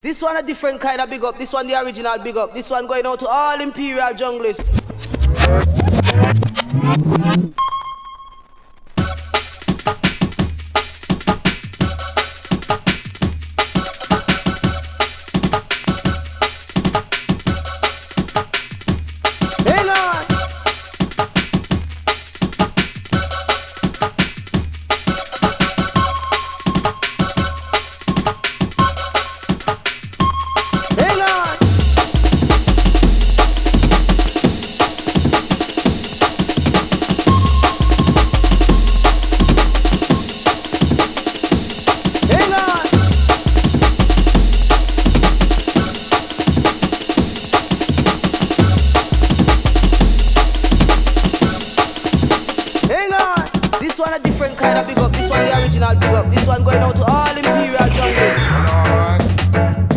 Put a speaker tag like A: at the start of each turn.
A: This one a different kind of big up. This one the original big up. This one going out to all Imperial junglers. This one a different kind of big up. This one the original big up. This one going out